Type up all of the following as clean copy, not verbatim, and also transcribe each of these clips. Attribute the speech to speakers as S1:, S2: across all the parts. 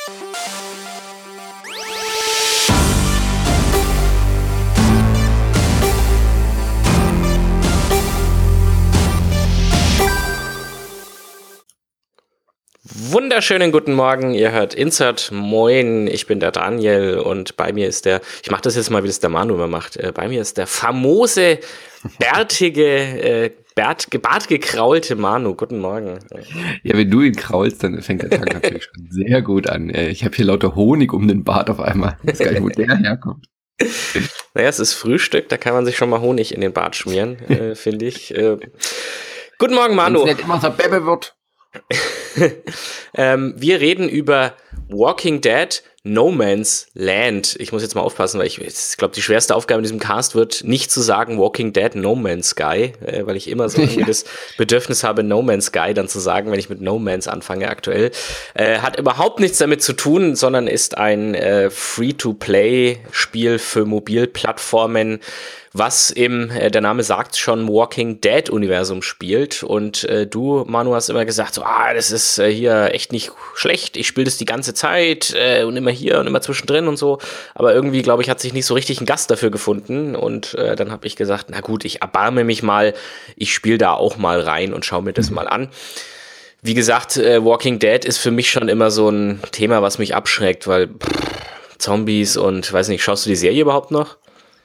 S1: Wunderschönen guten Morgen, ihr hört Insert. Moin, ich bin der Daniel und bei mir ist ich mache das jetzt mal, wie das der Manu immer macht, bei mir ist der famose, bärtige, bartgekraulte Manu. Guten Morgen.
S2: Ja, wenn du ihn kraulst, dann fängt der Tag natürlich schon sehr gut an. Ich habe hier lauter Honig um den Bart auf einmal. Ich weiß gar nicht, wo der herkommt.
S1: Naja, es ist Frühstück, da kann man sich schon mal Honig in den Bart schmieren, finde ich. Guten Morgen, Manu.
S2: Wenn es nicht immer so Bebe wird.
S1: Wir reden über Walking Dead No Man's Land. Ich muss jetzt mal aufpassen, weil ich glaube, die schwerste Aufgabe in diesem Cast wird, nicht zu sagen Walking Dead No Man's Sky, weil ich immer so irgendwie das Bedürfnis habe, No Man's Sky dann zu sagen, wenn ich mit No Man's anfange aktuell. Hat überhaupt nichts damit zu tun, sondern ist ein Free-to-Play-Spiel für Mobilplattformen, was der Name sagt schon, Walking Dead Universum spielt. Und du, Manu, hast immer gesagt, so, das ist hier echt nicht schlecht, ich spiele das die ganze Zeit und immer hier und immer zwischendrin und so. Aber irgendwie, glaube ich, hat sich nicht so richtig ein Gast dafür gefunden. Und dann habe ich gesagt, na gut, ich erbarme mich mal, ich spiele da auch mal rein und schaue mir das mal an. Wie gesagt, Walking Dead ist für mich schon immer so ein Thema, was mich abschreckt, weil Zombies und, weiß nicht, schaust du die Serie überhaupt noch?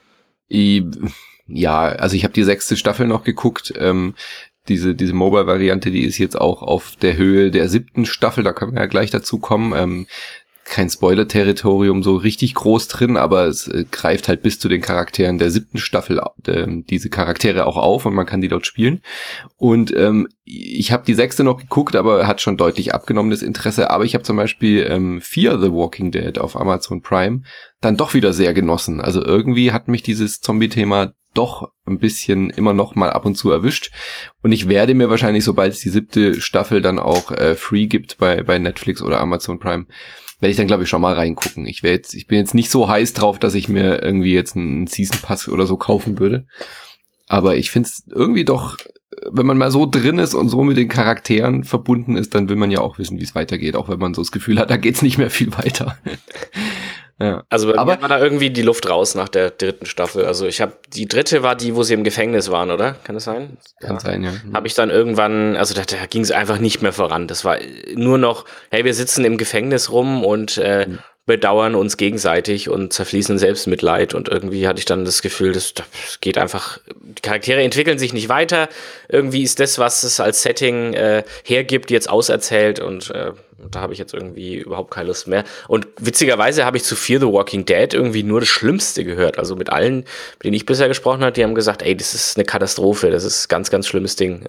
S2: Ja, also ich habe die 6. Staffel noch geguckt. Diese Mobile-Variante, die ist jetzt auch auf der Höhe der 7. Staffel, da können wir ja gleich dazu kommen. Kein Spoiler-Territorium so richtig groß drin, aber es greift halt bis zu den Charakteren der 7. Staffel diese Charaktere auch auf und man kann die dort spielen. Und ich habe die 6. noch geguckt, aber hat schon deutlich abgenommen, das Interesse. Aber ich habe zum Beispiel Fear the Walking Dead auf Amazon Prime dann doch wieder sehr genossen. Also irgendwie hat mich dieses Zombie-Thema doch ein bisschen immer noch mal ab und zu erwischt. Und ich werde mir wahrscheinlich, sobald es die 7. Staffel dann auch free gibt bei Netflix oder Amazon Prime, werde ich dann, glaube ich, schon mal reingucken. Ich bin jetzt nicht so heiß drauf, dass ich mir irgendwie jetzt einen Season Pass oder so kaufen würde. Aber ich finde es irgendwie doch, wenn man mal so drin ist und so mit den Charakteren verbunden ist, dann will man ja auch wissen, wie es weitergeht. Auch wenn man so das Gefühl hat, da geht's nicht mehr viel weiter. Ja.
S1: Also bei mir war da irgendwie die Luft raus nach der 3. Staffel. Also die 3. war die, wo sie im Gefängnis waren, oder? Kann das sein?
S2: Kann sein, ja.
S1: Habe ich dann irgendwann, also da ging es einfach nicht mehr voran. Das war nur noch, hey, wir sitzen im Gefängnis rum und bedauern uns gegenseitig und zerfließen Selbstmitleid. Und irgendwie hatte ich dann das Gefühl, das geht einfach, die Charaktere entwickeln sich nicht weiter. Irgendwie ist das, was es als Setting hergibt, jetzt auserzählt und da habe ich jetzt irgendwie überhaupt keine Lust mehr. Und witzigerweise habe ich zu Fear the Walking Dead irgendwie nur das Schlimmste gehört. Also mit allen, mit denen ich bisher gesprochen habe, die haben gesagt, ey, das ist eine Katastrophe, das ist ein ganz, ganz schlimmes Ding.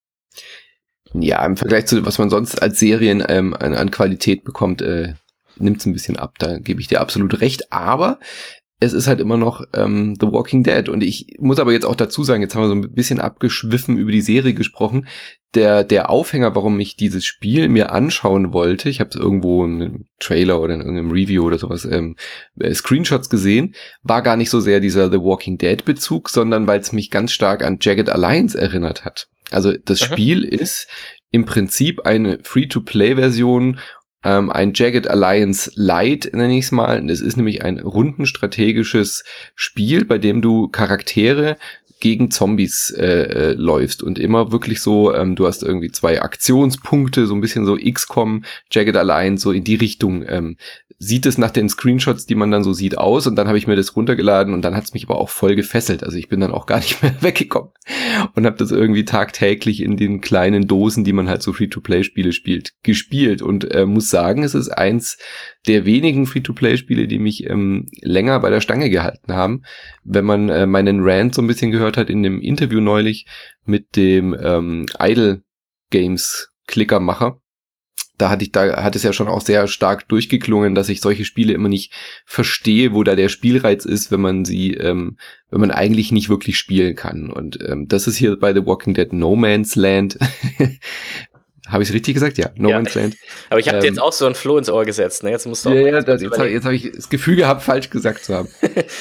S2: Ja, im Vergleich zu was man sonst als Serien an Qualität bekommt, nimmt es ein bisschen ab. Da gebe ich dir absolut recht. Aber es ist halt immer noch The Walking Dead. Und ich muss aber jetzt auch dazu sagen, jetzt haben wir so ein bisschen abgeschwiffen über die Serie gesprochen. Der Aufhänger, warum ich dieses Spiel mir anschauen wollte, ich habe es irgendwo in einem Trailer oder in irgendeinem Review oder sowas, Screenshots gesehen, war gar nicht so sehr dieser The Walking Dead Bezug, sondern weil es mich ganz stark an Jagged Alliance erinnert hat. Also das Spiel ist im Prinzip eine Free-to-Play-Version, ein Jagged Alliance Lite, nenne ich es mal. Es ist nämlich ein rundenstrategisches Spiel, bei dem du Charaktere gegen Zombies läufst und immer wirklich so, du hast irgendwie 2 Aktionspunkte, so ein bisschen so XCOM, Jagged Alliance, so in die Richtung. Sieht es nach den Screenshots, die man dann so sieht, aus, und dann habe ich mir das runtergeladen und dann hat es mich aber auch voll gefesselt. Also ich bin dann auch gar nicht mehr weggekommen und habe das irgendwie tagtäglich in den kleinen Dosen, die man halt so Free-to-Play-Spiele spielt, gespielt und muss sagen, es ist eins der wenigen Free-to-Play-Spiele, die mich länger bei der Stange gehalten haben. Wenn man meinen Rant so ein bisschen gehört hat in dem Interview neulich mit dem Idle Games Klickermacher, da hat es ja schon auch sehr stark durchgeklungen, dass ich solche Spiele immer nicht verstehe, wo da der Spielreiz ist, wenn man sie, wenn man eigentlich nicht wirklich spielen kann. Und das ist hier bei The Walking Dead No Man's Land. Habe ich es richtig gesagt? Ja, No Man's Land.
S1: Aber ich habe dir jetzt auch so ein Floh ins Ohr gesetzt, ne? Jetzt musst du auch
S2: jetzt habe ich das Gefühl gehabt, falsch gesagt zu haben.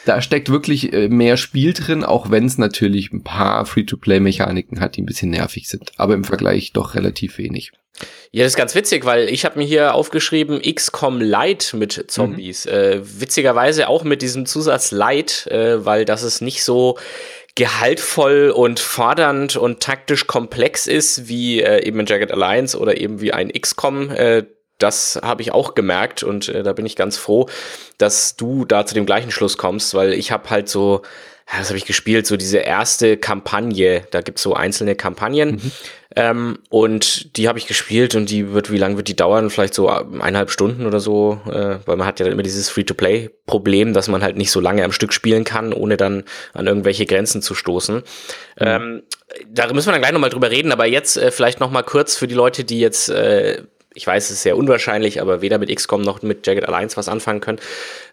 S2: Da steckt wirklich mehr Spiel drin, auch wenn es natürlich ein paar Free-to-Play-Mechaniken hat, die ein bisschen nervig sind. Aber im Vergleich doch relativ wenig.
S1: Ja, das ist ganz witzig, weil ich habe mir hier aufgeschrieben XCOM Lite mit Zombies. Witzigerweise auch mit diesem Zusatz Lite, weil das ist nicht so gehaltvoll und fordernd und taktisch komplex ist wie eben in Jagged Alliance oder eben wie ein XCOM. Das habe ich auch gemerkt und da bin ich ganz froh, dass du da zu dem gleichen Schluss kommst, weil ich habe halt so, was habe ich gespielt, so diese erste Kampagne, da gibt's so einzelne Kampagnen und die habe ich gespielt und wie lange wird die dauern? Vielleicht so 1,5 Stunden oder so, weil man hat ja dann immer dieses Free-to-Play-Problem, dass man halt nicht so lange am Stück spielen kann, ohne dann an irgendwelche Grenzen zu stoßen. Da müssen wir dann gleich nochmal drüber reden, aber jetzt vielleicht nochmal kurz für die Leute, die jetzt ich weiß, es ist sehr unwahrscheinlich, aber weder mit XCOM noch mit Jagged Alliance was anfangen können.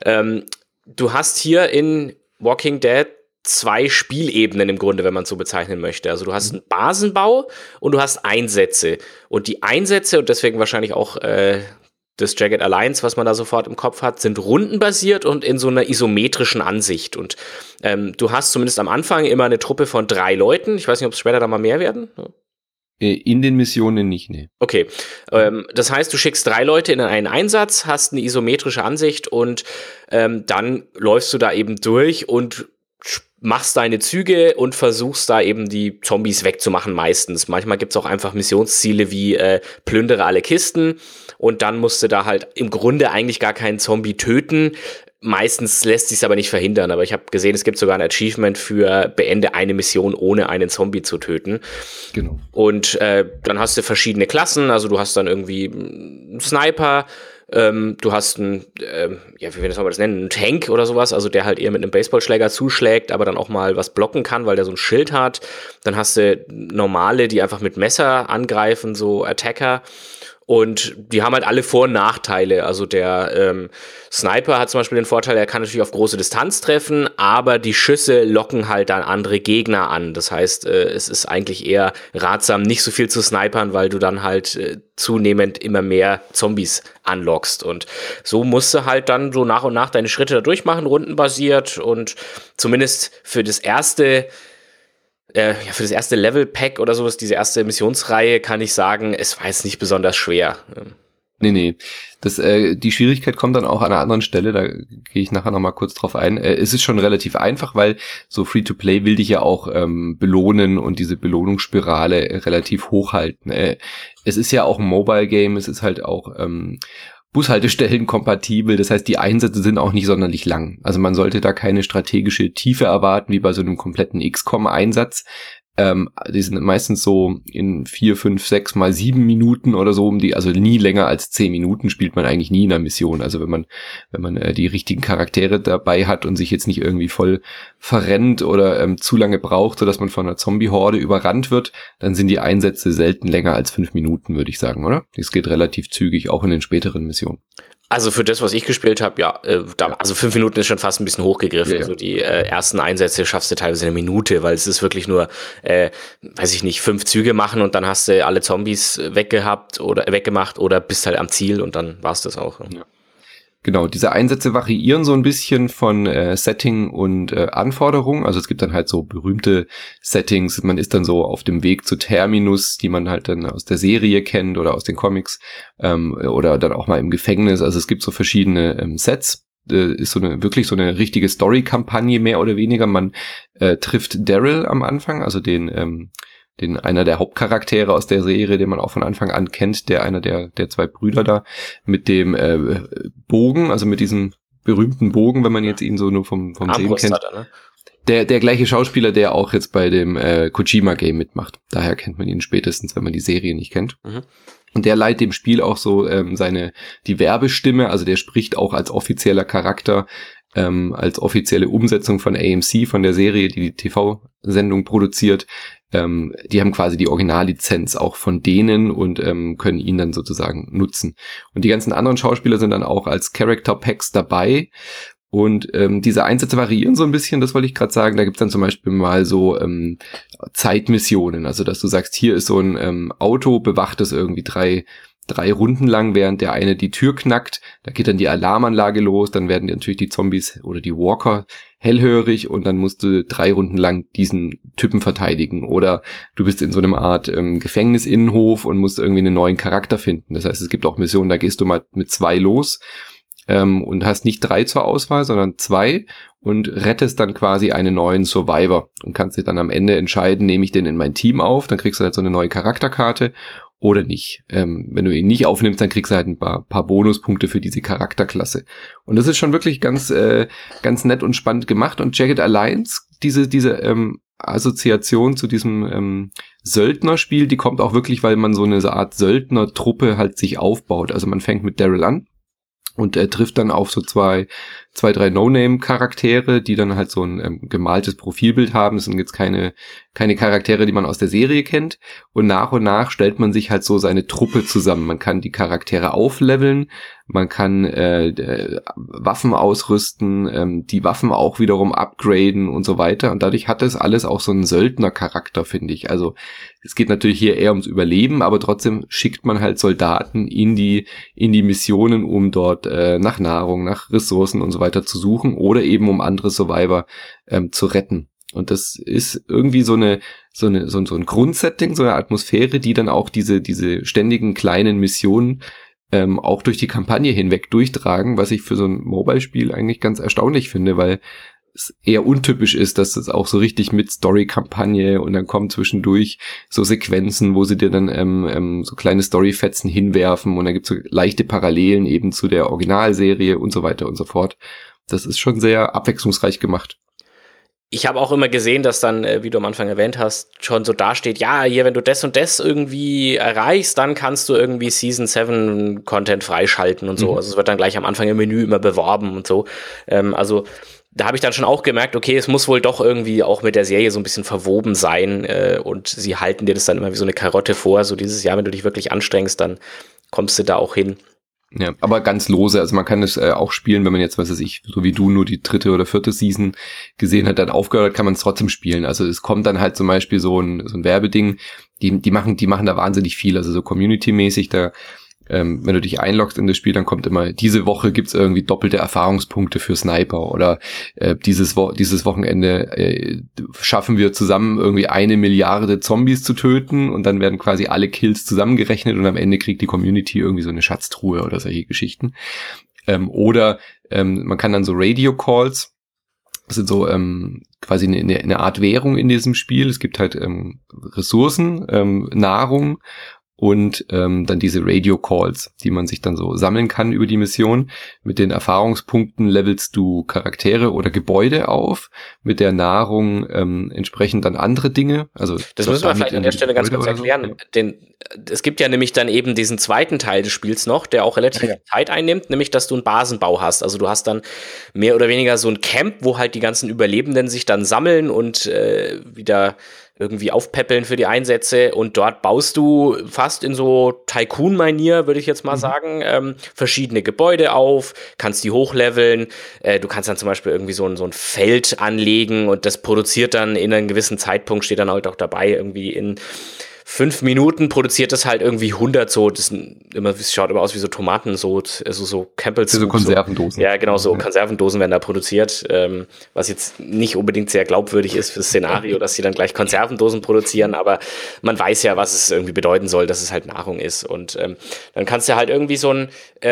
S1: Du hast hier in Walking Dead 2 Spielebenen im Grunde, wenn man es so bezeichnen möchte. Also du hast einen Basenbau und du hast Einsätze. Und die Einsätze, und deswegen wahrscheinlich auch das Jagged Alliance, was man da sofort im Kopf hat, sind rundenbasiert und in so einer isometrischen Ansicht. Und du hast zumindest am Anfang immer eine Truppe von 3 Leuten. Ich weiß nicht, ob es später da mal mehr werden.
S2: In den Missionen nicht, ne.
S1: Okay, das heißt, du schickst 3 Leute in einen Einsatz, hast eine isometrische Ansicht und dann läufst du da eben durch und machst deine Züge und versuchst da eben die Zombies wegzumachen meistens. Manchmal gibt's auch einfach Missionsziele wie plündere alle Kisten und dann musst du da halt im Grunde eigentlich gar keinen Zombie töten. Meistens lässt sich's aber nicht verhindern, aber ich habe gesehen, es gibt sogar ein Achievement für beende eine Mission, ohne einen Zombie zu töten.
S2: Genau.
S1: Und dann hast du verschiedene Klassen, also du hast dann irgendwie einen Sniper, du hast einen, wie soll man das nennen, einen Tank oder sowas, also der halt eher mit einem Baseballschläger zuschlägt, aber dann auch mal was blocken kann, weil der so ein Schild hat. Dann hast du normale, die einfach mit Messer angreifen, so Attacker. Und die haben halt alle Vor- und Nachteile. Also der Sniper hat zum Beispiel den Vorteil, er kann natürlich auf große Distanz treffen, aber die Schüsse locken halt dann andere Gegner an. Das heißt, es ist eigentlich eher ratsam, nicht so viel zu snipern, weil du dann halt zunehmend immer mehr Zombies anlockst. Und so musst du halt dann so nach und nach deine Schritte da durchmachen, rundenbasiert. Und zumindest für das erste Level-Pack oder sowas, diese erste Missionsreihe, kann ich sagen, es war jetzt nicht besonders schwer.
S2: Nee. Die Schwierigkeit kommt dann auch an einer anderen Stelle, da gehe ich nachher nochmal kurz drauf ein. Es ist schon relativ einfach, weil so Free-to-Play will dich ja auch belohnen und diese Belohnungsspirale relativ hochhalten. Es ist ja auch ein Mobile-Game, es ist halt auch Bushaltestellen kompatibel, das heißt, die Einsätze sind auch nicht sonderlich lang. Also man sollte da keine strategische Tiefe erwarten, wie bei so einem kompletten XCOM-Einsatz. Die sind meistens so in 4, 5, 6 mal 7 Minuten oder so also nie länger als 10 Minuten spielt man eigentlich nie in einer Mission. Also wenn man die richtigen Charaktere dabei hat und sich jetzt nicht irgendwie voll verrennt oder zu lange braucht, sodass man von einer Zombie-Horde überrannt wird, dann sind die Einsätze selten länger als 5 Minuten, würde ich sagen, oder? Das geht relativ zügig, auch in den späteren Missionen.
S1: Also für das, was ich gespielt habe, also 5 Minuten ist schon fast ein bisschen hochgegriffen. Ja. Also die ersten Einsätze schaffst du teilweise eine Minute, weil es ist wirklich nur, 5 Züge machen und dann hast du alle Zombies weggemacht oder bist halt am Ziel und dann war's das auch.
S2: Ja. Genau, diese Einsätze variieren so ein bisschen von Setting und Anforderungen. Also es gibt dann halt so berühmte Settings. Man ist dann so auf dem Weg zu Terminus, die man halt dann aus der Serie kennt oder aus den Comics oder dann auch mal im Gefängnis. Also es gibt so verschiedene Sets. Ist wirklich so eine richtige Story-Kampagne mehr oder weniger. Man trifft Daryl am Anfang, also den einer der Hauptcharaktere aus der Serie, den man auch von Anfang an kennt, einer der 2 Brüder da, mit dem Bogen, also mit diesem berühmten Bogen, wenn man jetzt ihn so nur vom Sehen kennt. Hat er, ne? Der gleiche Schauspieler, der auch jetzt bei dem Kojima-Game mitmacht. Daher kennt man ihn spätestens, wenn man die Serie nicht kennt. Mhm. Und der leiht dem Spiel auch so die Werbestimme, also der spricht auch als offizieller Charakter, als offizielle Umsetzung von AMC, von der Serie, die TV-Sendung produziert. Die haben quasi die Originallizenz auch von denen und können ihn dann sozusagen nutzen. Und die ganzen anderen Schauspieler sind dann auch als Character Packs dabei. Und diese Einsätze variieren so ein bisschen, das wollte ich gerade sagen. Da gibt's dann zum Beispiel mal so Zeitmissionen, also dass du sagst, hier ist so ein Auto, bewacht es irgendwie 3 3 Runden lang, während der eine die Tür knackt, da geht dann die Alarmanlage los, dann werden natürlich die Zombies oder die Walker hellhörig und dann musst du 3 Runden lang diesen Typen verteidigen. Oder du bist in so einem Art Gefängnisinnenhof und musst irgendwie einen neuen Charakter finden. Das heißt, es gibt auch Missionen, da gehst du mal mit 2 los und hast nicht 3 zur Auswahl, sondern 2 und rettest dann quasi einen neuen Survivor und kannst dir dann am Ende entscheiden, nehme ich den in mein Team auf, dann kriegst du halt so eine neue Charakterkarte oder nicht. Wenn du ihn nicht aufnimmst, dann kriegst du halt ein paar Bonuspunkte für diese Charakterklasse. Und das ist schon wirklich ganz nett und spannend gemacht. Und Jagged Alliance, diese Assoziation zu diesem Söldnerspiel, die kommt auch wirklich, weil man so eine Art Söldnertruppe halt sich aufbaut. Also man fängt mit Daryl an und er trifft dann auf so zwei, 3 No-Name-Charaktere, die dann halt so ein gemaltes Profilbild haben. Das sind jetzt keine Charaktere, die man aus der Serie kennt. Und nach stellt man sich halt so seine Truppe zusammen. Man kann die Charaktere aufleveln, man kann Waffen ausrüsten, die Waffen auch wiederum upgraden und so weiter. Und dadurch hat das alles auch so einen Söldner-Charakter, finde ich. Also es geht natürlich hier eher ums Überleben, aber trotzdem schickt man halt Soldaten in die Missionen, um dort nach Nahrung, nach Ressourcen und so weiter zu suchen oder eben um andere Survivor zu retten. Und das ist irgendwie so ein Grundsetting, so eine Atmosphäre, die dann auch diese ständigen kleinen Missionen auch durch die Kampagne hinweg durchtragen, was ich für so ein Mobile-Spiel eigentlich ganz erstaunlich finde, weil es eher untypisch ist, dass es auch so richtig mit Story-Kampagne und dann kommen zwischendurch so Sequenzen, wo sie dir dann so kleine Story-Fetzen hinwerfen und dann gibt's so leichte Parallelen eben zu der Originalserie und so weiter und so fort. Das ist schon sehr abwechslungsreich gemacht.
S1: Ich habe auch immer gesehen, dass dann, wie du am Anfang erwähnt hast, schon so dasteht, ja, hier, wenn du das und das irgendwie erreichst, dann kannst du irgendwie Season 7 Content freischalten und so. Also es wird dann gleich am Anfang im Menü immer beworben und so. Also da habe ich dann schon auch gemerkt, okay, es muss wohl doch irgendwie auch mit der Serie so ein bisschen verwoben sein und sie halten dir das dann immer wie so eine Karotte vor, so dieses Jahr, wenn du dich wirklich anstrengst, dann kommst du da auch hin.
S2: Ja, aber ganz lose, also man kann es auch spielen, wenn man jetzt, was weiß ich, so wie du nur die 3. oder 4. Season gesehen hat, dann aufgehört hat, kann man es trotzdem spielen. Also es kommt dann halt zum Beispiel so ein Werbeding, die machen da wahnsinnig viel, also so Community-mäßig, da wenn du dich einloggst in das Spiel, dann kommt immer, diese Woche gibt's irgendwie doppelte Erfahrungspunkte für Sniper oder dieses Wochenende schaffen wir zusammen irgendwie 1 Milliarde Zombies zu töten und dann werden quasi alle Kills zusammengerechnet und am Ende kriegt die Community irgendwie so eine Schatztruhe oder solche Geschichten. Oder man kann dann so Radio-Calls, das sind so quasi eine Art Währung in diesem Spiel. Es gibt halt Ressourcen, Nahrung und dann diese Radio-Calls, die man sich dann so sammeln kann über die Mission. Mit den Erfahrungspunkten levelst du Charaktere oder Gebäude auf, mit der Nahrung entsprechend dann andere Dinge. Also
S1: das müssen wir vielleicht an der Stelle ganz kurz erklären,
S2: so.
S1: denn es gibt ja nämlich dann eben diesen zweiten Teil des Spiels noch, der auch relativ viel Zeit einnimmt, nämlich, dass du einen Basenbau hast. Also du hast dann mehr oder weniger so ein Camp, wo halt die ganzen Überlebenden sich dann sammeln und wieder irgendwie aufpäppeln für die Einsätze und dort baust du fast in so Tycoon-Manier, würde ich jetzt mal sagen, verschiedene Gebäude auf, kannst die hochleveln, du kannst dann zum Beispiel irgendwie so ein Feld anlegen und das produziert dann in einem gewissen Zeitpunkt, steht dann halt auch dabei, irgendwie in 5 Minuten produziert das halt irgendwie 100 so, das schaut immer aus wie so Tomaten, so Campbell's.
S2: So Konservendosen.
S1: Ja, genau, so Konservendosen werden da produziert, was jetzt nicht unbedingt sehr glaubwürdig ist fürs Szenario, dass sie dann gleich Konservendosen produzieren, aber man weiß ja, was es irgendwie bedeuten soll, dass es halt Nahrung ist und dann kannst du halt irgendwie so ein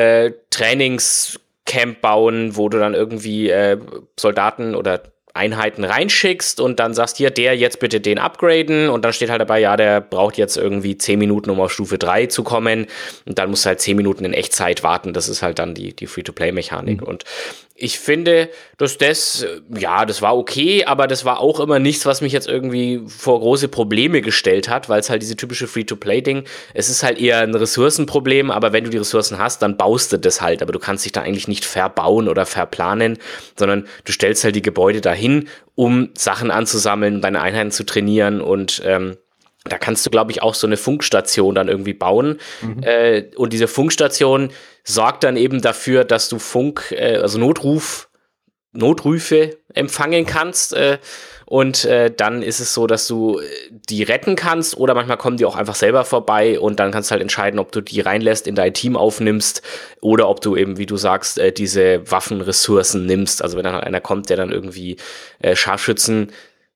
S1: Trainingscamp bauen, wo du dann irgendwie Soldaten oder Einheiten reinschickst und dann sagst, hier, der jetzt bitte den upgraden und dann steht halt dabei, ja, der braucht jetzt irgendwie 10 Minuten, um auf Stufe 3 zu kommen und dann musst du halt 10 Minuten in Echtzeit warten, das ist halt dann die Free-to-Play-Mechanik und ich finde, dass das war okay, aber das war auch immer nichts, was mich jetzt irgendwie vor große Probleme gestellt hat, weil es halt diese typische Free-to-Play-Ding, es ist halt eher ein Ressourcenproblem, aber wenn du die Ressourcen hast, dann baust du das halt, aber du kannst dich da eigentlich nicht verbauen oder verplanen, sondern du stellst halt die Gebäude dahin, um Sachen anzusammeln, deine Einheiten zu trainieren und da kannst du, glaube ich, auch so eine Funkstation dann irgendwie bauen. Und diese Funkstation sorgt dann eben dafür, dass du also Notrüfe empfangen kannst. Und dann ist es so, dass du die retten kannst oder manchmal kommen die auch einfach selber vorbei und dann kannst du halt entscheiden, ob du die reinlässt, in dein Team aufnimmst oder ob du eben, wie du sagst, diese Waffenressourcen nimmst. Also wenn dann halt einer kommt, der dann irgendwie Scharfschütze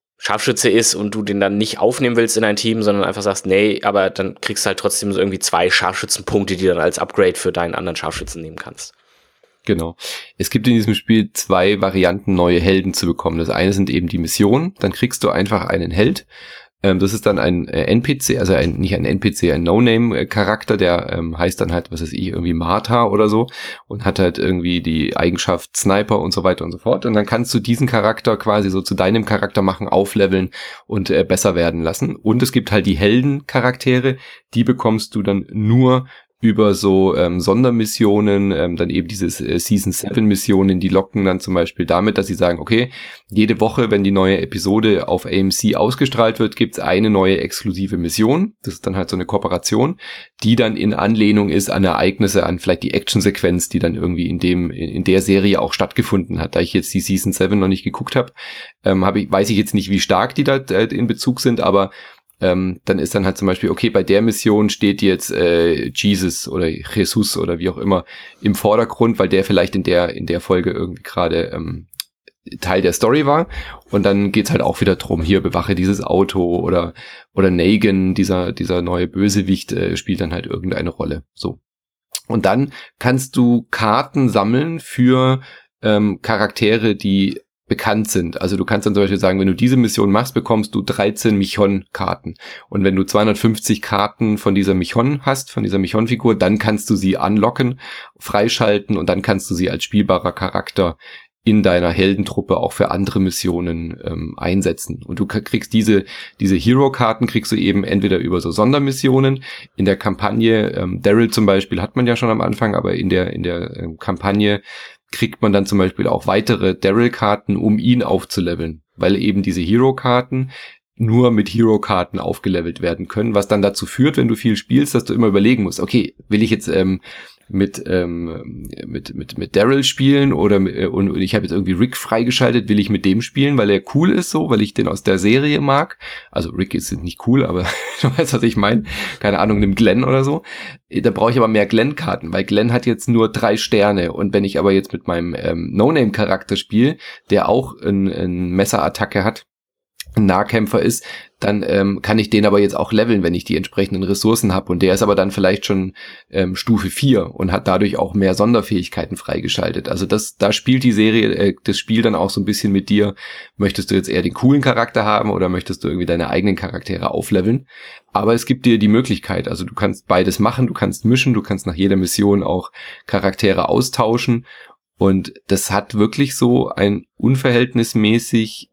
S1: ist und du den dann nicht aufnehmen willst in dein Team, sondern einfach sagst, nee, aber dann kriegst du halt trotzdem so irgendwie 2 Scharfschützenpunkte, die du dann als Upgrade für deinen anderen Scharfschützen nehmen kannst.
S2: Genau. Es gibt in diesem Spiel 2 Varianten, neue Helden zu bekommen. Das eine sind eben die Missionen. Dann kriegst du einfach einen Held. Das ist dann ein NPC, also nicht ein NPC, ein No-Name-Charakter, der heißt dann halt, was weiß ich, irgendwie Martha oder so und hat halt irgendwie die Eigenschaft Sniper und so weiter und so fort. Und dann kannst du diesen Charakter quasi so zu deinem Charakter machen, aufleveln und besser werden lassen. Und es gibt halt die Heldencharaktere, die bekommst du dann nur über so Sondermissionen, dann eben diese Season 7 Missionen, die locken dann zum Beispiel damit, dass sie sagen, okay, jede Woche, wenn die neue Episode auf AMC ausgestrahlt wird, gibt's eine neue exklusive Mission. Das ist dann halt so eine Kooperation, die dann in Anlehnung ist an Ereignisse, an vielleicht die Actionsequenz, die dann irgendwie in der Serie auch stattgefunden hat. Da ich jetzt die Season 7 noch nicht geguckt habe, weiß ich jetzt nicht, wie stark die da in Bezug sind, aber dann ist dann halt zum Beispiel, okay, bei der Mission steht jetzt Jesus oder Jesus oder wie auch immer im Vordergrund, weil der vielleicht in der Folge irgendwie gerade Teil der Story war. Und dann geht's halt auch wieder drum, hier bewache dieses Auto oder Negan, dieser neue Bösewicht, spielt dann halt irgendeine Rolle. So. Und dann kannst du Karten sammeln für Charaktere, die bekannt sind. Also du kannst dann zum Beispiel sagen, wenn du diese Mission machst, bekommst du 13 Michonne-Karten. Und wenn du 250 Karten von dieser Michonne hast, von dieser Michonne-Figur, dann kannst du sie unlocken, freischalten und dann kannst du sie als spielbarer Charakter in deiner Heldentruppe auch für andere Missionen einsetzen. Und du kriegst diese Hero-Karten kriegst du eben entweder über so Sondermissionen in der Kampagne. Daryl zum Beispiel hat man ja schon am Anfang, aber in der Kampagne kriegt man dann zum Beispiel auch weitere Daryl-Karten, um ihn aufzuleveln, weil eben diese Hero-Karten nur mit Hero-Karten aufgelevelt werden können, was dann dazu führt, wenn du viel spielst, dass du immer überlegen musst, okay, will ich jetzt mit Daryl spielen oder und ich habe jetzt irgendwie Rick freigeschaltet, will ich mit dem spielen, weil er cool ist so, weil ich den aus der Serie mag. Also Rick ist nicht cool, aber du weißt, was ich meine. Keine Ahnung, nimm Glenn oder so. Da brauche ich aber mehr Glenn-Karten, weil Glenn hat jetzt nur 3 Sterne und wenn ich aber jetzt mit meinem No-Name-Charakter spiele, der auch ein Messerattacke hat, ein Nahkämpfer ist, dann kann ich den aber jetzt auch leveln, wenn ich die entsprechenden Ressourcen habe. Und der ist aber dann vielleicht schon Stufe 4 und hat dadurch auch mehr Sonderfähigkeiten freigeschaltet. Also da spielt die Serie, das Spiel dann auch so ein bisschen mit dir. Möchtest du jetzt eher den coolen Charakter haben oder möchtest du irgendwie deine eigenen Charaktere aufleveln? Aber es gibt dir die Möglichkeit, also du kannst beides machen, du kannst mischen, du kannst nach jeder Mission auch Charaktere austauschen. Und das hat wirklich so ein unverhältnismäßig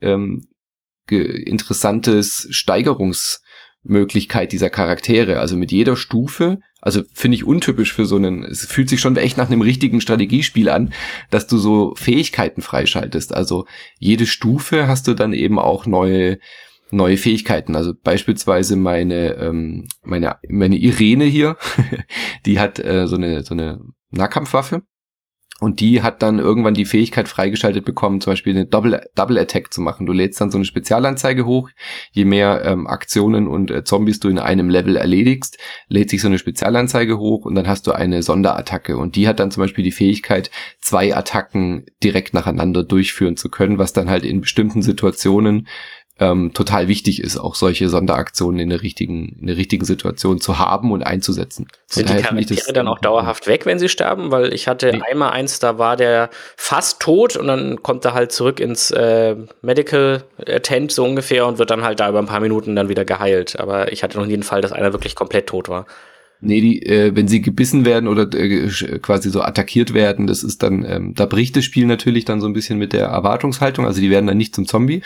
S2: interessantes Steigerungsmöglichkeit dieser Charaktere. Also mit jeder Stufe, also finde ich untypisch für so es fühlt sich schon echt nach einem richtigen Strategiespiel an, dass du so Fähigkeiten freischaltest. Also jede Stufe hast du dann eben auch neue Fähigkeiten. Also beispielsweise meine Irene hier, die hat so eine Nahkampfwaffe. Und die hat dann irgendwann die Fähigkeit freigeschaltet bekommen, zum Beispiel eine Double Attack zu machen. Du lädst dann so eine Spezialanzeige hoch. Je mehr Aktionen und Zombies du in einem Level erledigst, lädt sich so eine Spezialanzeige hoch und dann hast du eine Sonderattacke. Und die hat dann zum Beispiel die Fähigkeit, 2 Attacken direkt nacheinander durchführen zu können, was dann halt in bestimmten Situationen total wichtig ist, auch solche Sonderaktionen in der richtigen Situation zu haben und einzusetzen.
S1: Sind die Charaktere dann auch dauerhaft weg, wenn sie sterben? Weil ich hatte einmal eins, da war der fast tot und dann kommt er halt zurück ins Medical Tent so ungefähr und wird dann halt da über ein paar Minuten dann wieder geheilt. Aber ich hatte noch nie den Fall, dass einer wirklich komplett tot war.
S2: Nee, wenn sie gebissen werden oder quasi so attackiert werden, das ist dann, da bricht das Spiel natürlich dann so ein bisschen mit der Erwartungshaltung, also die werden dann nicht zum Zombie.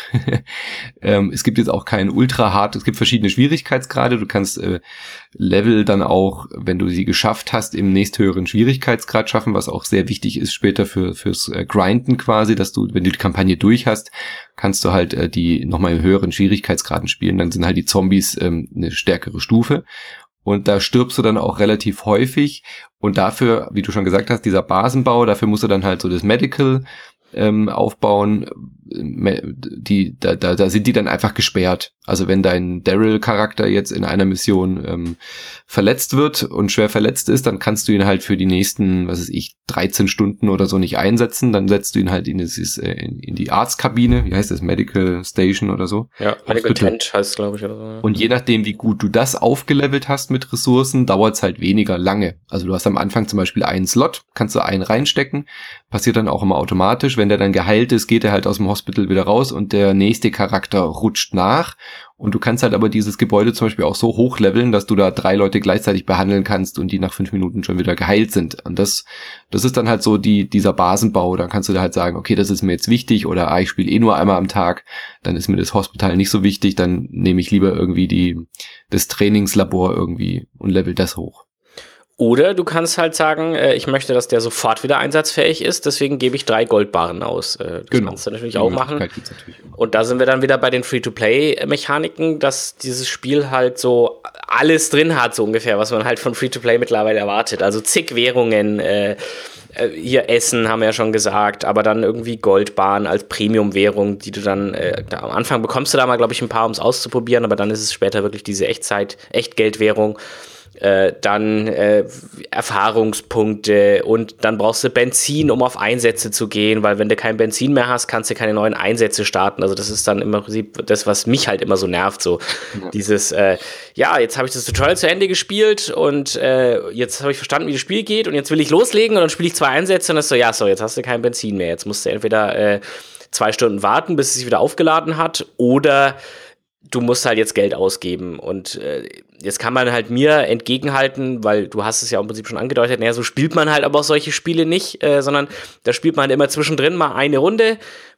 S2: Es gibt jetzt auch kein ultra hart, es gibt verschiedene Schwierigkeitsgrade, du kannst Level dann auch, wenn du sie geschafft hast, im nächsthöheren Schwierigkeitsgrad schaffen, was auch sehr wichtig ist später fürs Grinden quasi, dass du, wenn du die Kampagne durch hast, kannst du halt die nochmal in höheren Schwierigkeitsgraden spielen, dann sind halt die Zombies eine stärkere Stufe. Und da stirbst du dann auch relativ häufig. Und dafür, wie du schon gesagt hast, dieser Basenbau, dafür musst du dann halt so das Medical aufbauen, da sind die dann einfach gesperrt. Also wenn dein Daryl-Charakter jetzt in einer Mission verletzt wird und schwer verletzt ist, dann kannst du ihn halt für die nächsten, 13 Stunden oder so nicht einsetzen. Dann setzt du ihn halt in die Arztkabine, wie heißt das, Medical Station oder so.
S1: Ja, Medical Tent heißt es, glaube ich, oder so.
S2: Und je nachdem, wie gut du das aufgelevelt hast mit Ressourcen, dauert es halt weniger lange. Also du hast am Anfang zum Beispiel einen Slot, kannst du einen reinstecken, passiert dann auch immer automatisch. Wenn der dann geheilt ist, geht er halt aus dem Hospital wieder raus und der nächste Charakter rutscht nach. Und du kannst halt aber dieses Gebäude zum Beispiel auch so hochleveln, dass du da 3 Leute gleichzeitig behandeln kannst und die nach 5 Minuten schon wieder geheilt sind. Und das ist dann halt so dieser Basenbau. Da kannst du da halt sagen, okay, das ist mir jetzt wichtig oder ich spiele nur einmal am Tag, dann ist mir das Hospital nicht so wichtig, dann nehme ich lieber irgendwie das Trainingslabor irgendwie und level das hoch.
S1: Oder du kannst halt sagen, ich möchte, dass der sofort wieder einsatzfähig ist, deswegen gebe ich 3 Goldbarren aus. Das kannst du natürlich auch machen. Und da sind wir dann wieder bei den Free-to-Play-Mechaniken, dass dieses Spiel halt so alles drin hat, so ungefähr, was man halt von Free-to-Play mittlerweile erwartet. Also zig Währungen, hier Essen, haben wir ja schon gesagt, aber dann irgendwie Goldbarren als Premium-Währung, die du dann, am Anfang bekommst du da mal, glaube ich, ein paar, um es auszuprobieren, aber dann ist es später wirklich diese Echtgeldwährung. Dann Erfahrungspunkte und dann brauchst du Benzin, um auf Einsätze zu gehen, weil wenn du kein Benzin mehr hast, kannst du keine neuen Einsätze starten. Also das ist dann im Prinzip das, was mich halt immer so nervt, so dieses, jetzt habe ich das Tutorial zu Ende gespielt und jetzt habe ich verstanden, wie das Spiel geht und jetzt will ich loslegen und dann spiele ich 2 Einsätze und das so, jetzt hast du kein Benzin mehr. Jetzt musst du entweder 2 Stunden warten, bis es sich wieder aufgeladen hat, oder du musst halt jetzt Geld ausgeben. Und jetzt kann man halt mir entgegenhalten, weil du hast es ja im Prinzip schon angedeutet, so spielt man halt aber auch solche Spiele nicht, sondern da spielt man halt immer zwischendrin mal eine Runde,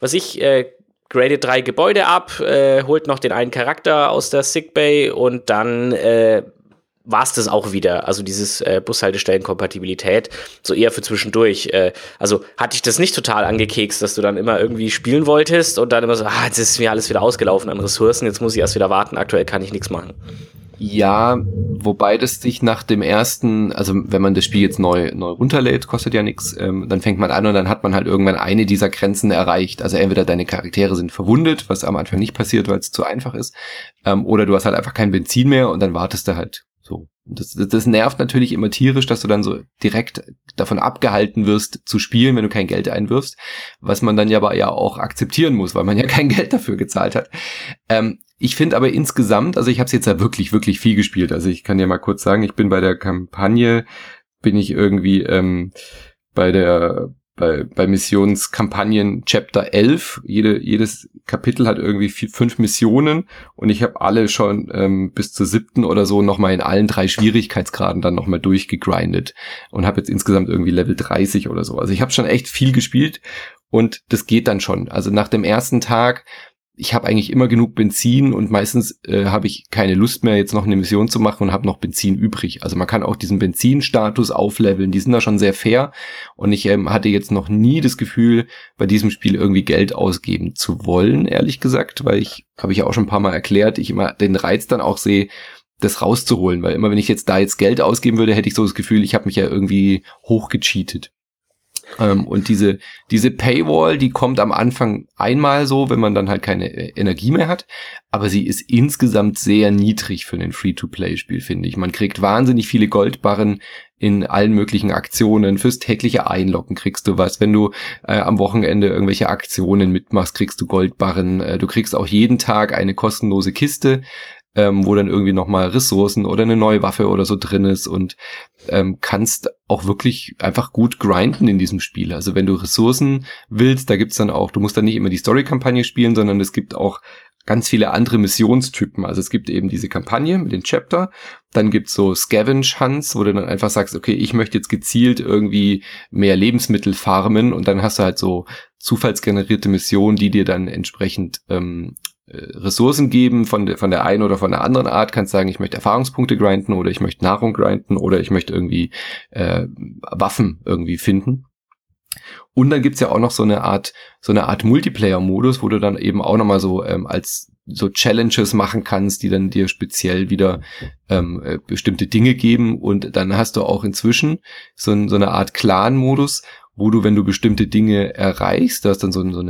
S1: gradet 3 Gebäude ab, holt noch den einen Charakter aus der Sickbay und dann war's das auch wieder, also dieses Bushaltestellen-Kompatibilität, so eher für zwischendurch. Also hatte ich das nicht total angekekst, dass du dann immer irgendwie spielen wolltest und dann immer so, jetzt ist mir alles wieder ausgelaufen an Ressourcen, jetzt muss ich erst wieder warten, aktuell kann ich nichts machen.
S2: Ja, wobei das sich nach dem ersten, also wenn man das Spiel jetzt neu runterlädt, kostet ja nichts, dann fängt man an und dann hat man halt irgendwann eine dieser Grenzen erreicht. Also entweder deine Charaktere sind verwundet, was am Anfang nicht passiert, weil es zu einfach ist, oder du hast halt einfach kein Benzin mehr und dann wartest du halt. So. Das nervt natürlich immer tierisch, dass du dann so direkt davon abgehalten wirst zu spielen, wenn du kein Geld einwirfst, was man dann ja aber ja auch akzeptieren muss, weil man ja kein Geld dafür gezahlt hat. Ich finde aber insgesamt, also ich habe es jetzt ja wirklich, wirklich viel gespielt. Also ich kann dir mal kurz sagen, ich bin bei der Kampagne, bin ich irgendwie bei Missionskampagnen Chapter 11. Jedes Kapitel hat irgendwie 5 Missionen und ich habe alle schon bis zur 7. oder so nochmal in allen 3 Schwierigkeitsgraden dann nochmal durchgegrindet und habe jetzt insgesamt irgendwie Level 30 oder so. Also ich habe schon echt viel gespielt und das geht dann schon. Also nach dem ersten Tag, ich habe eigentlich immer genug Benzin und meistens habe ich keine Lust mehr, jetzt noch eine Mission zu machen und habe noch Benzin übrig. Also man kann auch diesen Benzinstatus aufleveln, die sind da schon sehr fair und ich hatte jetzt noch nie das Gefühl, bei diesem Spiel irgendwie Geld ausgeben zu wollen, ehrlich gesagt, weil habe ich ja auch schon ein paar Mal erklärt, ich immer den Reiz dann auch sehe, das rauszuholen, weil immer wenn ich jetzt Geld ausgeben würde, hätte ich so das Gefühl, ich habe mich ja irgendwie hochgecheatet. Und diese Paywall, die kommt am Anfang einmal so, wenn man dann halt keine Energie mehr hat, aber sie ist insgesamt sehr niedrig für ein Free-to-Play-Spiel, finde ich. Man kriegt wahnsinnig viele Goldbarren in allen möglichen Aktionen. Fürs tägliche Einloggen kriegst du was. Wenn du am Wochenende irgendwelche Aktionen mitmachst, kriegst du Goldbarren. Du kriegst auch jeden Tag eine kostenlose Kiste, wo dann irgendwie nochmal Ressourcen oder eine neue Waffe oder so drin ist und kannst auch wirklich einfach gut grinden in diesem Spiel. Also wenn du Ressourcen willst, da gibt's dann auch, du musst dann nicht immer die Story-Kampagne spielen, sondern es gibt auch ganz viele andere Missionstypen. Also es gibt eben diese Kampagne mit den Chapter, dann gibt's so Scavenge-Hunts, wo du dann einfach sagst, okay, ich möchte jetzt gezielt irgendwie mehr Lebensmittel farmen und dann hast du halt so zufallsgenerierte Missionen, die dir dann entsprechend Ressourcen geben von der einen oder von der anderen Art, kannst sagen, ich möchte Erfahrungspunkte grinden oder ich möchte Nahrung grinden oder ich möchte irgendwie Waffen irgendwie finden. Und dann gibt's ja auch noch so eine Art Multiplayer-Modus, wo du dann eben auch nochmal so als so Challenges machen kannst, die dann dir speziell wieder bestimmte Dinge geben und dann hast du auch inzwischen so eine Art Clan-Modus wo du, wenn du bestimmte Dinge erreichst, du hast dann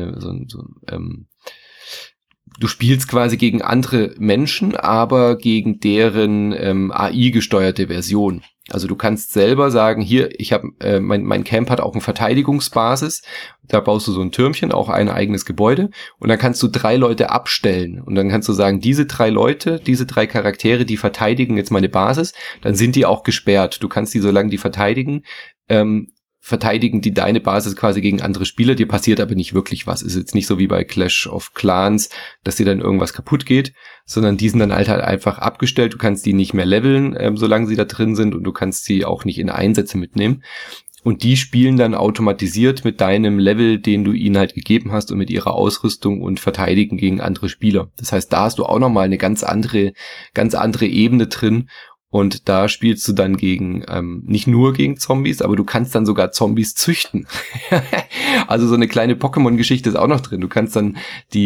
S2: du spielst quasi gegen andere Menschen, aber gegen deren AI-gesteuerte Version. Also du kannst selber sagen, hier, ich habe mein Camp hat auch eine Verteidigungsbasis, da baust du so ein Türmchen, auch ein eigenes Gebäude, und dann kannst du 3 Leute abstellen und dann kannst du sagen, diese 3 Leute, diese 3 Charaktere, die verteidigen jetzt meine Basis, dann sind die auch gesperrt. Du kannst die, solange die verteidigen die deine Basis quasi gegen andere Spieler, dir passiert aber nicht wirklich was. Ist jetzt nicht so wie bei Clash of Clans, dass dir dann irgendwas kaputt geht, sondern die sind dann halt einfach abgestellt, du kannst die nicht mehr leveln, solange sie da drin sind, und du kannst sie auch nicht in Einsätze mitnehmen. Und die spielen dann automatisiert mit deinem Level, den du ihnen halt gegeben hast, und mit ihrer Ausrüstung und verteidigen gegen andere Spieler. Das heißt, da hast du auch nochmal eine ganz andere Ebene drin. Und da spielst du dann nicht nur gegen Zombies, aber du kannst dann sogar Zombies züchten. Also so eine kleine Pokémon-Geschichte ist auch noch drin. Du kannst dann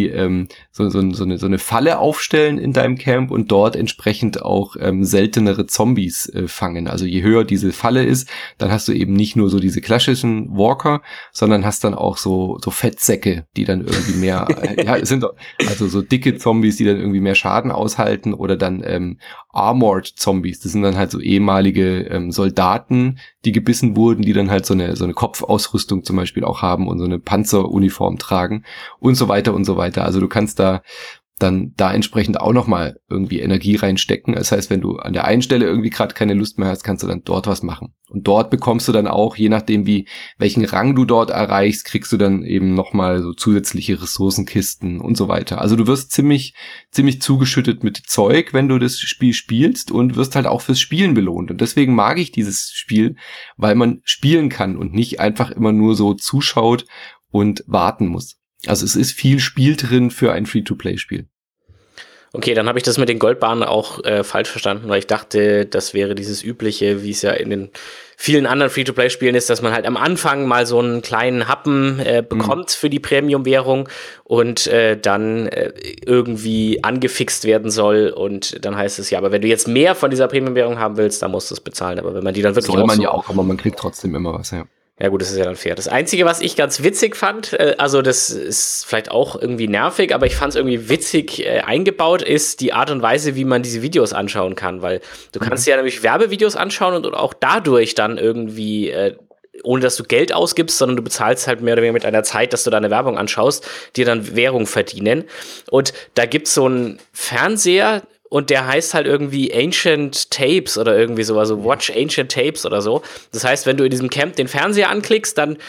S2: so eine Falle aufstellen in deinem Camp und dort entsprechend auch seltenere Zombies fangen. Also je höher diese Falle ist, dann hast du eben nicht nur so diese klassischen Walker, sondern hast dann auch so Fettsäcke, die dann irgendwie mehr, es sind also so dicke Zombies, die dann irgendwie mehr Schaden aushalten, oder dann Armored Zombies. Das sind dann halt so ehemalige Soldaten, die gebissen wurden, die dann halt so eine Kopfausrüstung zum Beispiel auch haben und so eine Panzeruniform tragen und so weiter und so weiter. Also du kannst da entsprechend auch nochmal irgendwie Energie reinstecken. Das heißt, wenn du an der einen Stelle irgendwie gerade keine Lust mehr hast, kannst du dann dort was machen. Und dort bekommst du dann auch, je nachdem welchen Rang du dort erreichst, kriegst du dann eben nochmal so zusätzliche Ressourcenkisten und so weiter. Also du wirst ziemlich zugeschüttet mit Zeug, wenn du das Spiel spielst, und wirst halt auch fürs Spielen belohnt. Und deswegen mag ich dieses Spiel, weil man spielen kann und nicht einfach immer nur so zuschaut und warten muss. Also es ist viel Spiel drin für ein Free-to-Play-Spiel.
S1: Okay, dann habe ich das mit den Goldbarren auch falsch verstanden, weil ich dachte, das wäre dieses Übliche, wie es ja in den vielen anderen Free-to-Play-Spielen ist, dass man halt am Anfang mal so einen kleinen Happen bekommt für die Premium-Währung und dann irgendwie angefixt werden soll, und dann heißt es ja, aber wenn du jetzt mehr von dieser Premium-Währung haben willst, dann musst du es bezahlen. Aber wenn man die dann wirklich
S2: soll man ja auch, aber man kriegt trotzdem immer was, ja.
S1: Ja gut, das ist ja dann fair. Das Einzige, was ich ganz witzig fand, also das ist vielleicht auch irgendwie nervig, aber ich fand es irgendwie witzig eingebaut, ist die Art und Weise, wie man diese Videos anschauen kann, weil du kannst ja nämlich Werbevideos anschauen und auch dadurch dann irgendwie, ohne dass du Geld ausgibst, sondern du bezahlst halt mehr oder weniger mit einer Zeit, dass du deine Werbung anschaust, dir dann Währung verdienen. Und da gibt's so einen Fernseher, und der heißt halt irgendwie Ancient Tapes oder irgendwie so, also Watch Ancient Tapes oder so. Das heißt, wenn du in diesem Camp den Fernseher anklickst, dann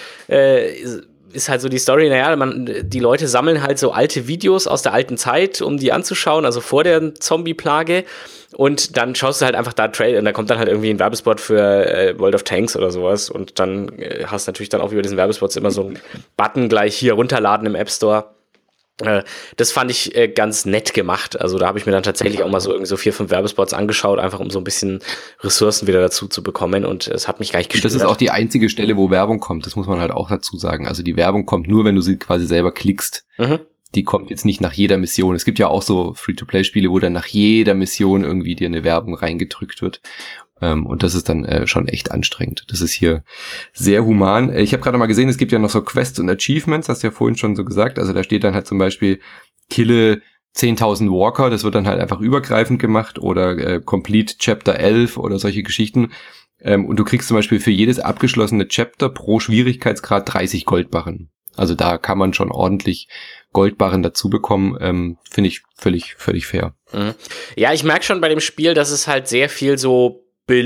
S1: ist halt so die Story, die Leute sammeln halt so alte Videos aus der alten Zeit, um die anzuschauen, also vor der Zombie-Plage. Und dann schaust du halt einfach da Trailer, und da kommt dann halt irgendwie ein Werbespot für World of Tanks oder sowas. Und dann hast du natürlich dann auch über diesen Werbespots immer so einen Button gleich hier runterladen im App Store. Das fand ich ganz nett gemacht. Also da habe ich mir dann tatsächlich auch mal so irgendwie so 4, 5 Werbespots angeschaut, einfach um so ein bisschen Ressourcen wieder dazu zu bekommen, und es hat mich gar nicht gestört.
S2: Das ist auch die einzige Stelle, wo Werbung kommt, das muss man halt auch dazu sagen. Also die Werbung kommt nur, wenn du sie quasi selber klickst. Die kommt jetzt nicht nach jeder Mission. Es gibt ja auch so Free-to-Play-Spiele, wo dann nach jeder Mission irgendwie dir eine Werbung reingedrückt wird. Und das ist dann schon echt anstrengend. Das ist hier sehr human. Ich habe gerade mal gesehen, es gibt ja noch so Quests und Achievements, hast du ja vorhin schon so gesagt. Also da steht dann halt zum Beispiel, kille 10.000 Walker, das wird dann halt einfach übergreifend gemacht, oder Complete Chapter 11 oder solche Geschichten. Und du kriegst zum Beispiel für jedes abgeschlossene Chapter pro Schwierigkeitsgrad 30 Goldbarren. Also da kann man schon ordentlich Goldbarren dazu bekommen, finde ich völlig fair.
S1: Ja, ich merke schon bei dem Spiel, dass es halt sehr viel so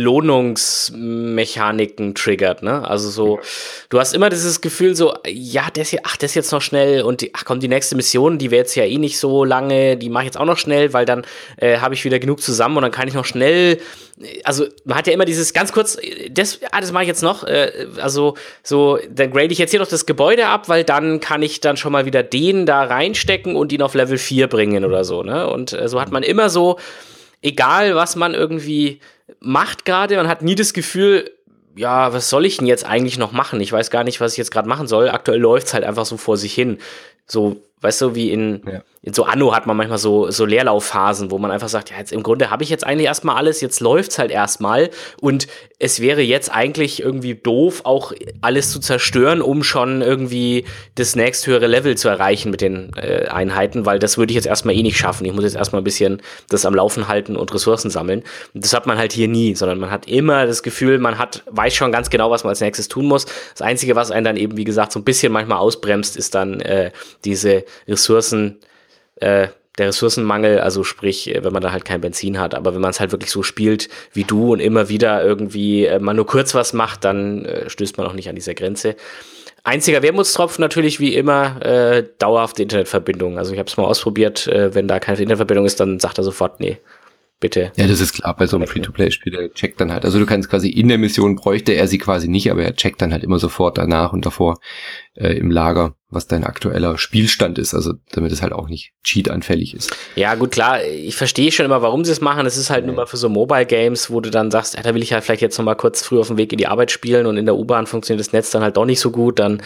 S1: Belohnungsmechaniken triggert, ne? Also so, du hast immer dieses Gefühl so, ja, das ist jetzt noch schnell, und die nächste Mission, die wäre jetzt ja eh nicht so lange, die mache ich jetzt auch noch schnell, weil dann habe ich wieder genug zusammen und dann kann ich noch schnell, also man hat ja immer dieses ganz kurz, das mache ich jetzt noch, also so, dann grade ich jetzt hier noch das Gebäude ab, weil dann kann ich dann schon mal wieder den da reinstecken und ihn auf Level 4 bringen oder so, ne? Und so hat man immer so, egal was man irgendwie macht gerade, man hat nie das Gefühl, ja, was soll ich denn jetzt eigentlich noch machen? Ich weiß gar nicht, was ich jetzt gerade machen soll. Aktuell läuft's halt einfach so vor sich hin. So, weißt du, wie in so Anno hat man manchmal so Leerlaufphasen, wo man einfach sagt, ja, jetzt im Grunde habe ich jetzt eigentlich erstmal alles, jetzt läuft's halt erstmal und es wäre jetzt eigentlich irgendwie doof, auch alles zu zerstören, um schon irgendwie das nächsthöhere Level zu erreichen mit den Einheiten, weil das würde ich jetzt erstmal nicht schaffen. Ich muss jetzt erstmal ein bisschen das am Laufen halten und Ressourcen sammeln. Und das hat man halt hier nie, sondern man hat immer das Gefühl, weiß schon ganz genau, was man als nächstes tun muss. Das Einzige, was einen dann eben, wie gesagt, so ein bisschen manchmal ausbremst, ist dann diese Ressourcen, der Ressourcenmangel, also sprich, wenn man da halt kein Benzin hat, aber wenn man es halt wirklich so spielt wie du und immer wieder irgendwie mal nur kurz was macht, dann stößt man auch nicht an dieser Grenze. Einziger Wermutstropfen natürlich wie immer dauerhafte Internetverbindung. Also ich habe es mal ausprobiert, wenn da keine Internetverbindung ist, dann sagt er sofort, nee, bitte.
S2: Ja, das ist klar, bei so einem Free-to-Play-Spiel, der checkt dann halt, also du kannst quasi in der Mission, bräuchte er sie quasi nicht, aber er checkt dann halt immer sofort danach und davor im Lager, was dein aktueller Spielstand ist, also damit es halt auch nicht cheat-anfällig ist.
S1: Ja, gut, klar, ich verstehe schon immer, warum sie es machen. Es ist halt nur mal für so Mobile-Games, wo du dann sagst, da will ich halt vielleicht jetzt noch mal kurz früh auf dem Weg in die Arbeit spielen und in der U-Bahn funktioniert das Netz dann halt doch nicht so gut, dann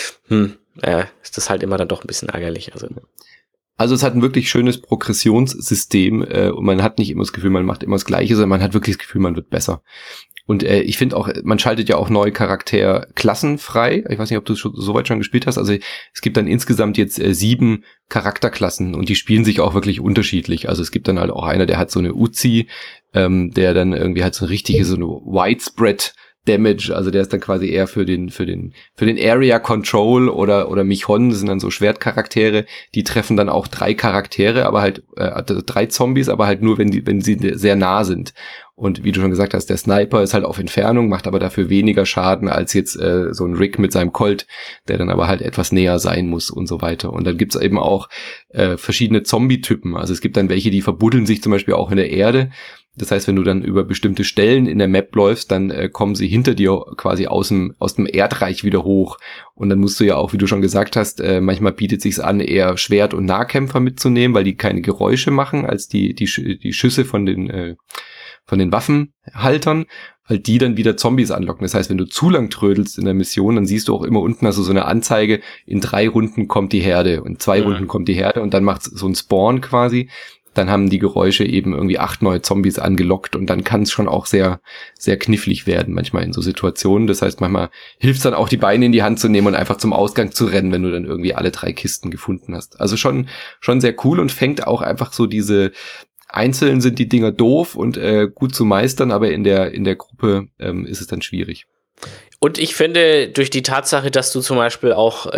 S1: ist das halt immer dann doch ein bisschen ärgerlich.
S2: Also es hat ein wirklich schönes Progressionssystem und man hat nicht immer das Gefühl, man macht immer das Gleiche, sondern man hat wirklich das Gefühl, man wird besser. Und ich finde auch, man schaltet ja auch neue Charakterklassen frei. Ich weiß nicht, ob du soweit schon gespielt hast. Also es gibt dann insgesamt jetzt 7 Charakterklassen und die spielen sich auch wirklich unterschiedlich. Also es gibt dann halt auch einer, der hat so eine Uzi, der dann irgendwie halt so eine richtige, so eine Widespread Damage, also der ist dann quasi eher für den Area Control oder Michon, das sind dann so Schwertcharaktere, die treffen dann auch 3 Charaktere, aber halt 3 Zombies, aber halt nur, wenn sie sehr nah sind. Und wie du schon gesagt hast, der Sniper ist halt auf Entfernung, macht aber dafür weniger Schaden als jetzt so ein Rick mit seinem Colt, der dann aber halt etwas näher sein muss und so weiter. Und dann gibt's eben auch verschiedene Zombie-Typen. Also es gibt dann welche, die verbuddeln sich zum Beispiel auch in der Erde. Das heißt, wenn du dann über bestimmte Stellen in der Map läufst, dann kommen sie hinter dir quasi aus dem Erdreich wieder hoch. Und dann musst du ja auch, wie du schon gesagt hast, manchmal bietet sich's an, eher Schwert- und Nahkämpfer mitzunehmen, weil die keine Geräusche machen als die Schüsse von den Waffenhaltern, weil die dann wieder Zombies anlocken. Das heißt, wenn du zu lang trödelst in der Mission, dann siehst du auch immer unten also so eine Anzeige, in 3 Runden kommt die Herde und 2 Runden kommt die Herde und dann macht's so ein Spawn quasi. Dann haben die Geräusche eben irgendwie 8 neue Zombies angelockt und dann kann es schon auch sehr, sehr knifflig werden manchmal in so Situationen. Das heißt, manchmal hilft es dann auch, die Beine in die Hand zu nehmen und einfach zum Ausgang zu rennen, wenn du dann irgendwie alle 3 Kisten gefunden hast. Also schon sehr cool und fängt auch einfach so diese, einzeln sind die Dinger doof und gut zu meistern, aber in der Gruppe ist es dann schwierig.
S1: Und ich finde, durch die Tatsache, dass du zum Beispiel auch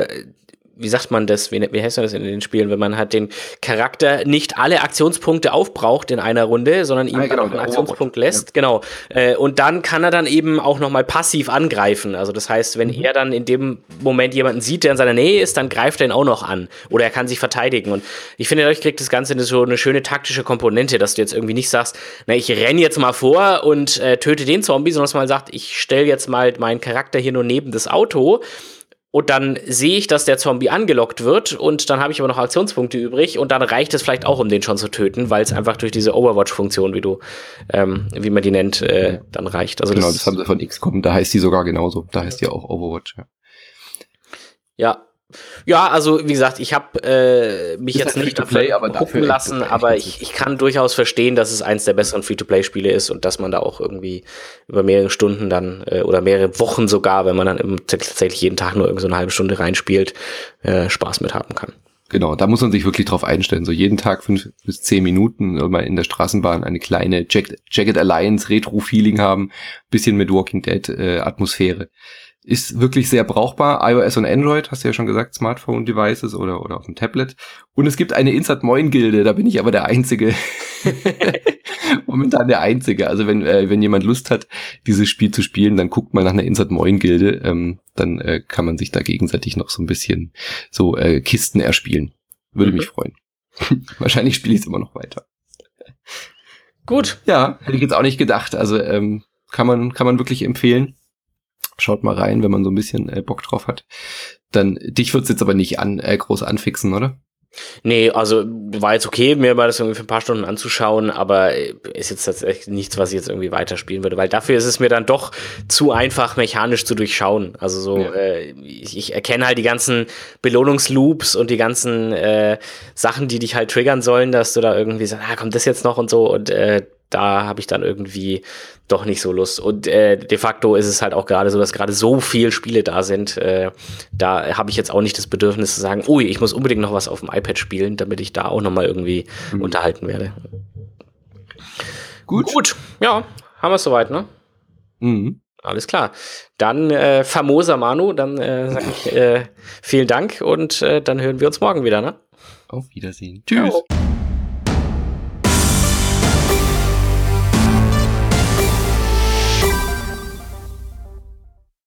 S1: wie sagt man das, wie heißt das in den Spielen, wenn man halt den Charakter nicht alle Aktionspunkte aufbraucht in einer Runde, sondern ihm dann auch einen Aktionspunkt lässt, genau. Und dann kann er dann eben auch nochmal passiv angreifen. Also das heißt, wenn er dann in dem Moment jemanden sieht, der in seiner Nähe ist, dann greift er ihn auch noch an. Oder er kann sich verteidigen. Und ich finde, dadurch kriegt das Ganze so eine schöne taktische Komponente, dass du jetzt irgendwie nicht sagst, na, ich renne jetzt mal vor und töte den Zombie, sondern dass man sagt, ich stelle jetzt mal meinen Charakter hier nur neben das Auto. Und dann sehe ich, dass der Zombie angelockt wird und dann habe ich aber noch Aktionspunkte übrig und dann reicht es vielleicht auch, um den schon zu töten, weil es einfach durch diese Overwatch-Funktion, wie man die nennt, dann reicht. Also
S2: genau, das haben sie von XCOM, da heißt die sogar genauso. Da heißt die auch Overwatch, ja.
S1: Ja, also wie gesagt, ich habe mich
S2: ist
S1: jetzt
S2: halt
S1: nicht dafür gucken lassen, aber ich kann durchaus verstehen, dass es eins der besseren Free-to-Play-Spiele ist und dass man da auch irgendwie über mehrere Stunden dann oder mehrere Wochen sogar, wenn man dann tatsächlich jeden Tag nur irgendwie so eine halbe Stunde reinspielt, Spaß mit haben kann.
S2: Genau, da muss man sich wirklich drauf einstellen. So jeden Tag 5 bis 10 Minuten mal in der Straßenbahn eine kleine Jagged Alliance Retro-Feeling haben, bisschen mit Walking Dead Atmosphäre. Ist wirklich sehr brauchbar. iOS und Android, hast du ja schon gesagt, Smartphone-Devices oder auf dem Tablet. Und es gibt eine Insert-Moin-Gilde, da bin ich aber der Einzige. Momentan der Einzige. Also wenn jemand Lust hat, dieses Spiel zu spielen, dann guckt mal nach einer Insert-Moin-Gilde. Dann kann man sich da gegenseitig noch so ein bisschen so Kisten erspielen. Würde mich freuen. Wahrscheinlich spiele ich es immer noch weiter.
S1: Gut.
S2: Ja, hätte ich jetzt auch nicht gedacht. Also kann man wirklich empfehlen. Schaut mal rein, wenn man so ein bisschen Bock drauf hat. Dann dich wird's jetzt aber nicht groß anfixen, oder?
S1: Nee, also war jetzt okay, mir mal das irgendwie für ein paar Stunden anzuschauen, aber ist jetzt tatsächlich nichts, was ich jetzt irgendwie weiterspielen würde, weil dafür ist es mir dann doch zu einfach mechanisch zu durchschauen. Also so,
S2: Ja.
S1: ich erkenne halt die ganzen Belohnungsloops und die ganzen Sachen, die dich halt triggern sollen, dass du da irgendwie sagst, kommt das jetzt noch und so und da habe ich dann irgendwie doch nicht so Lust. Und de facto ist es halt auch gerade so, dass gerade so viele Spiele da sind. Da habe ich jetzt auch nicht das Bedürfnis zu sagen, ui, ich muss unbedingt noch was auf dem iPad spielen, damit ich da auch noch mal irgendwie unterhalten werde. Gut, ja, haben wir es soweit, ne?
S2: Mhm.
S1: Alles klar. Dann famoser Manu, dann sage ich vielen Dank und dann hören wir uns morgen wieder, ne?
S2: Auf Wiedersehen. Tschüss.
S1: Ciao.